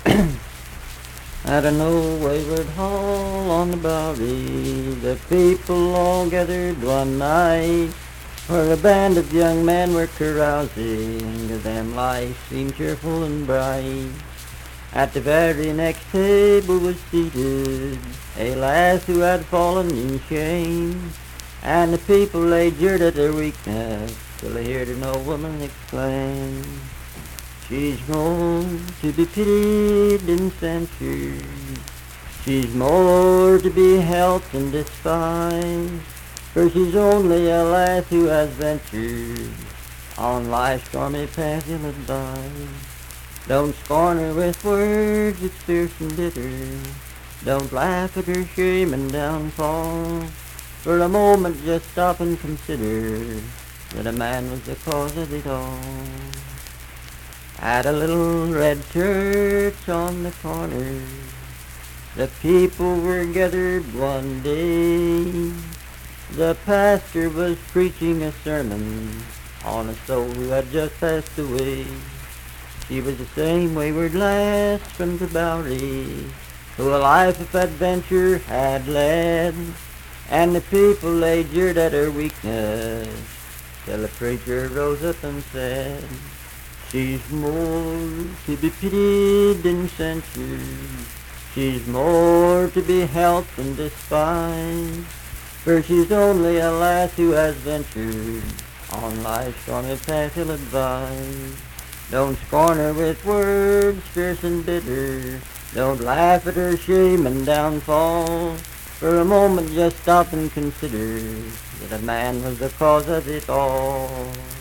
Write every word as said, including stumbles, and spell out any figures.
At an old wayward hall on the Bowery, the people all gathered one night, where a band of young men were carousing, to them life seemed cheerful and bright. At the very next table was seated a lass who had fallen in shame, and the people lay jeered at her weakness, till they heard an old woman exclaim, "She's more to be pitied than censured. She's more to be helped than despised, for she's only a lass who has ventured on life's stormy path ill-advised. Don't scorn her with words that's fierce and bitter. Don't laugh at her shame and downfall. For a moment just stop and consider that a man was the cause of it all." At a little red church on the corner, the people were gathered one day. The pastor was preaching a sermon on a soul who had just passed away. She was the same wayward lass from the Bowery, who a life of adventure had led, and the people lay jeered at her weakness, till the preacher rose up and said, "She's more to be pitied than censured. She's more to be helped than despised, for she's only a lass who has ventured on life's stormy path ill-advised. Don't scorn her with words fierce and bitter. Don't laugh at her shame and downfall. For a moment just stop and consider that a man was the cause of it all."